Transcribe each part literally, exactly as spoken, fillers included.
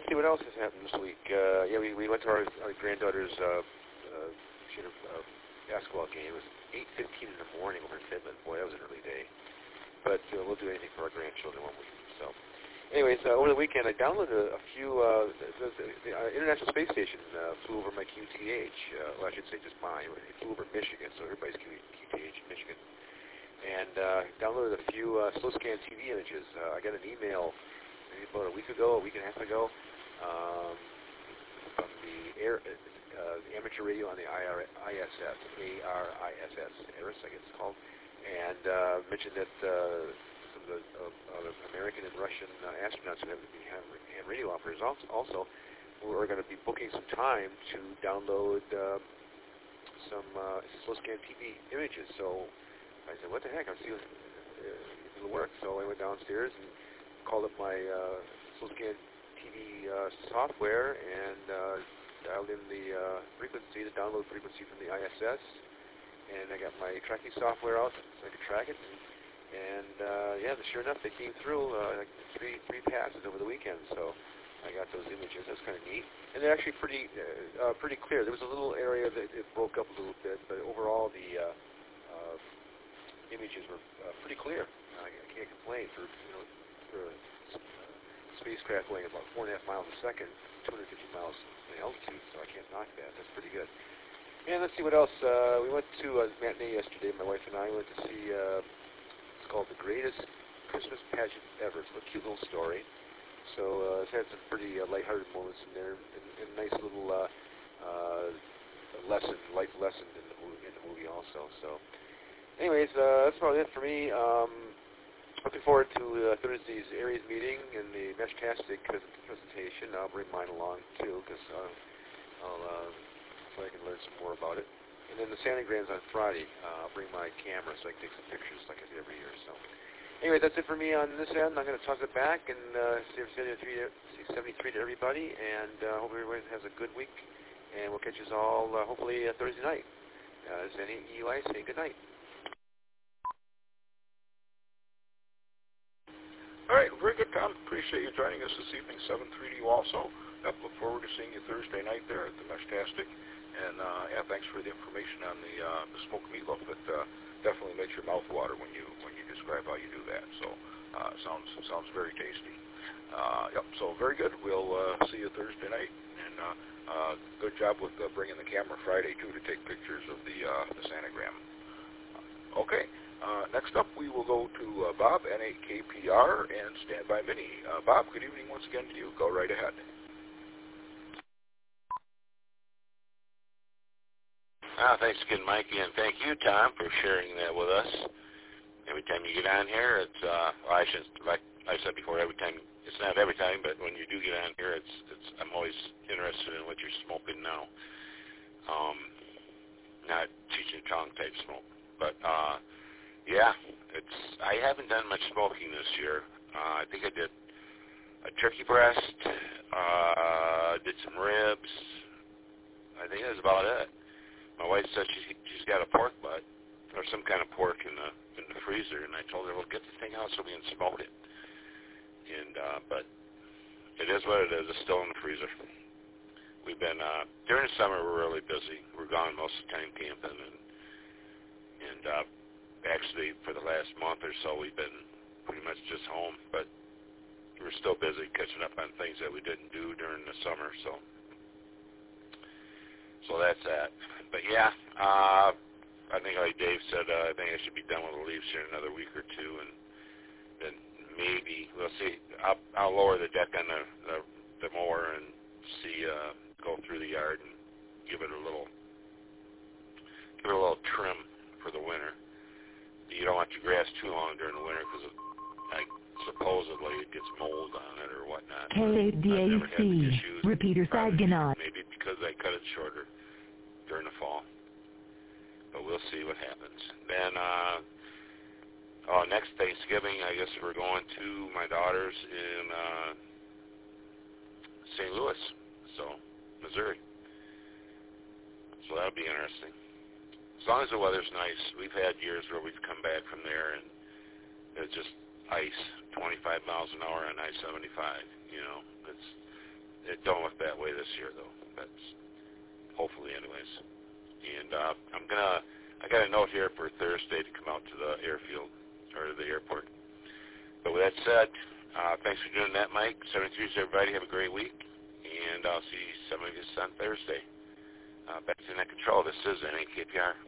see what else has happened this week. Uh, yeah, we, we went to our, our granddaughter's uh, uh, she had a uh, basketball game. It was eight fifteen in the morning over in Finland. Boy, that was an early day. But uh, we'll do anything for our grandchildren, won't we? So, anyways, uh, over the weekend I downloaded a, a few. Uh, the, the, the uh, International Space Station uh, flew over my Q T H. Uh, well, I should say just mine. It flew over Michigan, so everybody's Q T H in Michigan. And uh, downloaded a few uh, slow scan T V images. Uh, I got an email maybe about a week ago, a week and a half ago, um, from the air, uh, the amateur radio on the I R I S S, A R I S S, ARIS, I guess it's called, and uh, mentioned that uh, some of the uh, uh, American and Russian uh, astronauts who have have hand radio operators also, also were going to be booking some time to download uh, some uh, slow scan T V images. So I said, what the heck, I'll see if uh, it'll work. So I went downstairs and called up my uh, slow scan T V uh, software and uh, dialed in the uh, frequency, the download frequency from the I S S, and I got my tracking software out so I could track it. And, and uh, yeah, sure enough, they came through uh, like three three passes over the weekend. So I got those images. That's kind of neat, and they're actually pretty uh, uh, pretty clear. There was a little area that it broke up a little bit, but overall the uh, uh, images were uh, pretty clear. Uh, I can't complain for you know for a uh, spacecraft weighing about four and a half miles a second, two hundred fifty miles in altitude. So I can't knock that. That's pretty good. And let's see what else. Uh, we went to a matinee yesterday. My wife and I went to see. Uh, it's called The Greatest Christmas Pageant Ever. It's a cute little story. So uh, it's had some pretty uh, lighthearted moments in there, and, and a nice little uh, uh, lesson, life lesson in the movie, in the movie also. So. Anyways, uh, that's about it for me. Um, looking forward to uh, Thursday's Aries meeting and the Meshtastic presentation. I'll bring mine along too, because uh, I'll uh, so I can learn some more about it. And then the Sanagrams on Friday. Uh, I'll bring my camera so I can take some pictures like I do every year. So, anyway, that's it for me on this end. I'm going to toss it back and uh, say seventy-three to everybody, and uh, hope everyone has a good week. And we'll catch us all uh, hopefully uh, Thursday night. Uh, this is N E Y saying good night. All right, very good, Tom. Appreciate you joining us this evening, seven three to you also. Yep, look forward to seeing you Thursday night there at the Meshtastic. And, uh, yeah, thanks for the information on the, uh, the smoked meatloaf. It uh, definitely makes your mouth water when you when you describe how you do that. So uh, sounds sounds very tasty. Uh, yep, so very good. We'll uh, see you Thursday night. And uh, uh, good job with uh, bringing the camera Friday, too, to take pictures of the, uh, the Sanagram. Okay. Uh, next up, we will go to uh, Bob, N eight K P R, and Standby Mini. Uh, Bob, good evening once again to you. Go right ahead. Ah, thanks again, Mikey, and thank you, Tom, for sharing that with us. Every time you get on here, it's, uh, well, I should, like I said before, every time, it's not every time, but when you do get on here, it's, it's, I'm always interested in what you're smoking now. Um, not Cheech and Chong type smoke, but, uh, yeah, it's. I haven't done much smoking this year. Uh, I think I did a turkey breast, uh, did some ribs. I think that's about it. My wife said she, she's got a pork butt or some kind of pork in the in the freezer, and I told her, well, get the thing out so we can smoke it. And uh, but it is what it is. It's still in the freezer. We've been uh, during the summer. We're really busy. We're gone most of the time camping, and and. Uh, Actually, for the last month or so, we've been pretty much just home, but we're still busy catching up on things that we didn't do during the summer, so so that's that. But yeah, uh, I think like Dave said, uh, I think I should be done with the leaves here in another week or two, and then maybe, we'll see, I'll, I'll lower the deck on the, the, the mower and see, uh, go through the yard and give it a little, give it a little trim for the winter. You don't want your grass too long during the winter because like, supposedly it gets mold on it or whatnot. K A D A C, repeater Saginaw. Maybe because I cut it shorter during the fall. But we'll see what happens. Then, uh, oh, next Thanksgiving, I guess we're going to my daughter's in uh, Saint Louis, so Missouri. So that'll be interesting. As long as the weather's nice. We've had years where we've come back from there and it's just ice, twenty-five miles an hour on I seventy-five. You know, it's it don't look that way this year, though. That's hopefully, anyways. And uh, I'm gonna, I got a note here for Thursday to come out to the airfield or to the airport. But with that said, uh, thanks for doing that, Mike. seventy-threes, everybody. Have a great week, and I'll see some of you on Thursday. Uh, back to Net Control. This is N A K P R.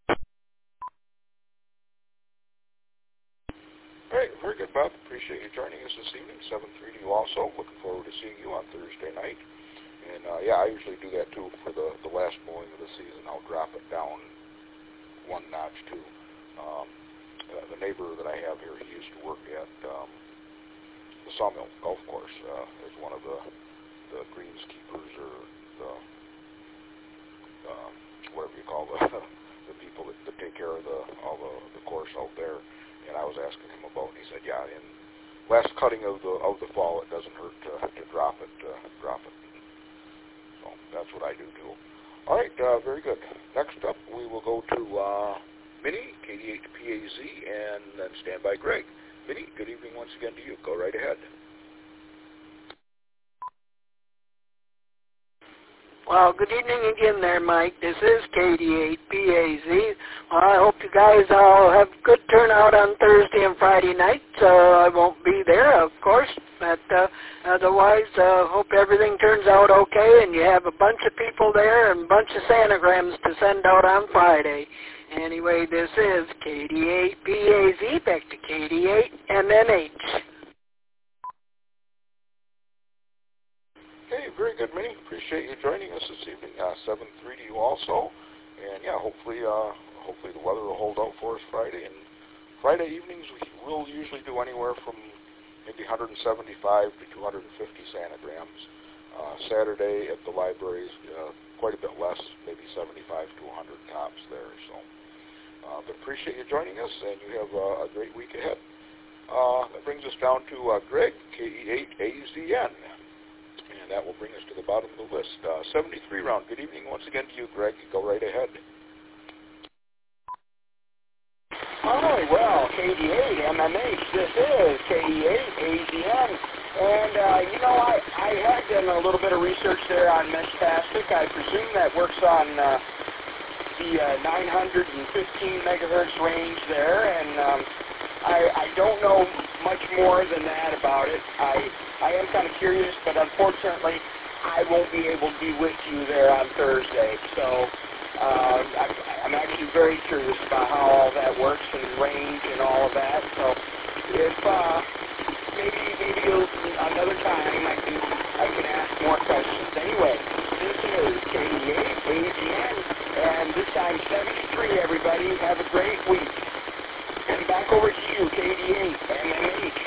All right, very good, Bob. Appreciate you joining us this evening. seven three to you also. Looking forward to seeing you on Thursday night. And, uh, yeah, I usually do that, too, for the, the last mowing of the season. I'll drop it down one notch, too. Um, uh, the neighbor that I have here, he used to work at um, the Sawmill Golf Course uh, as one of the, the greenskeepers or the, um, whatever you call the, the people that, that take care of the all the, the course out there. And I was asking him about, and he said, yeah, in last cutting of the of the fall, it doesn't hurt to, to drop it, uh, drop it. So that's what I do too. All right, uh, very good. Next up, we will go to uh, Minnie, K D eight P A Z, and then stand by Greg. Minnie, good evening once again to you. Go right ahead. Well, good evening again there, Mike. This is K D eight P A Z. Well, I hope you guys all have good turnout on Thursday and Friday night. Uh, I won't be there, of course, but uh, otherwise, uh, hope everything turns out okay and you have a bunch of people there and a bunch of Sanagrams to send out on Friday. Anyway, this is K D eight P A Z, back to K D eight M M H. Hey, very good, Minnie. Appreciate you joining us this evening. Uh, seven three to you also. And, yeah, hopefully uh, hopefully the weather will hold out for us Friday. And Friday evenings, we will usually do anywhere from maybe one seventy-five to two hundred fifty Sanagrams. Uh, Saturday at the libraries, uh, quite a bit less, maybe seventy-five to one hundred tops there. So, uh, but appreciate you joining us, and you have uh, a great week ahead. Uh, that brings us down to uh, Greg, K E eight A Z N. And that will bring us to the bottom of the list. Uh, seventy-three round. Good evening once again to you, Greg. Go right ahead. All right, well, K D eight M M H, this is K D eight A Z N. And, uh, you know, I, I had done a little bit of research there on Meshtastic. I presume that works on uh, the uh, nine hundred fifteen megahertz range there. And um, I, I don't know much more than that about it. I, I am kind of curious, but unfortunately, I won't be able to be with you there on Thursday. So uh, I, I'm actually very curious about how all that works and range and all of that. So if uh, maybe maybe another time I can I can ask more questions. Anyway, this is K D eight A Z N, and this time seventy-three. Everybody, have a great week. And back over to you, K D eight M M H.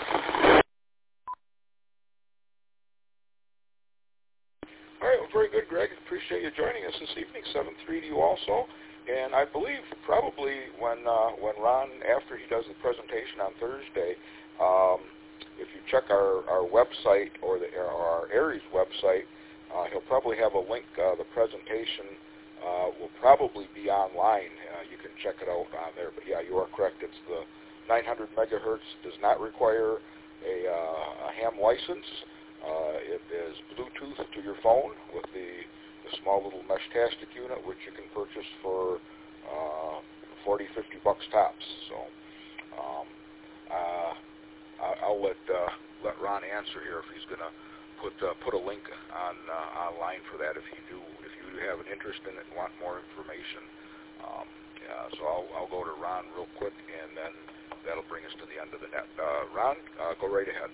All right, well, very good, Greg. Appreciate you joining us this evening. seven three to you also. And I believe probably when uh, when Ron, after he does the presentation on Thursday, um, if you check our, our website or, the, or our Aries website, uh, he'll probably have a link. Uh, the presentation uh, will probably be online. Uh, you can check it out on there. But, yeah, you are correct. It's the nine hundred megahertz. Does not require a, uh, a ham license. Uh, it is Bluetooth to your phone with the, the small little Meshtastic unit, which you can purchase for uh, forty, fifty bucks tops. So um, uh, I'll let uh, let Ron answer here if he's going to put uh, put a link on uh, online for that if you do if you have an interest in it and want more information. Um, yeah, so I'll I'll go to Ron real quick, and then that'll bring us to the end of the net. Uh, Ron, uh, go right ahead.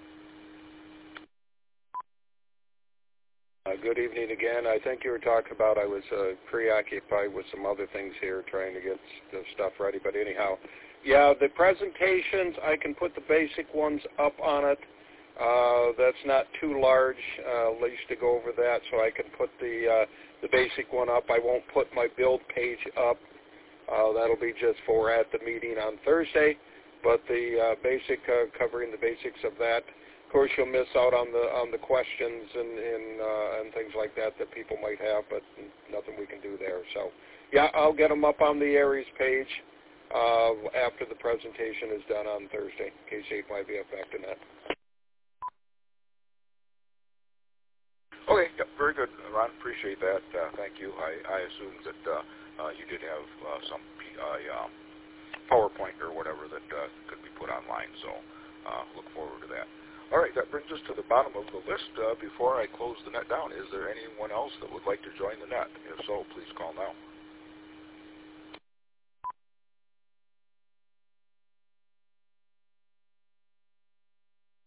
Uh, good evening again. I think you were talking about I was uh, preoccupied with some other things here trying to get the stuff ready. But anyhow, yeah, the presentations, I can put the basic ones up on it. Uh, that's not too large, uh, at least to go over that, so I can put the, uh, the basic one up. I won't put my build page up. Uh, that'll be just for at the meeting on Thursday. But the uh, basic, uh, covering the basics of that. Of course, you'll miss out on the on the questions and and, uh, and things like that that people might have, but nothing we can do there. So, yeah, I'll get them up on the Aries page uh, after the presentation is done on Thursday, in case it might be affecting that. appreciate that. Uh, thank you. I, I assumed that uh, uh, you did have uh, some P- uh, um, PowerPoint or whatever that uh, could be put online, so uh, look forward to that. All right, that brings us to the bottom of the list. Uh, before I close the net down, is there anyone else that would like to join the net? If so, please call now.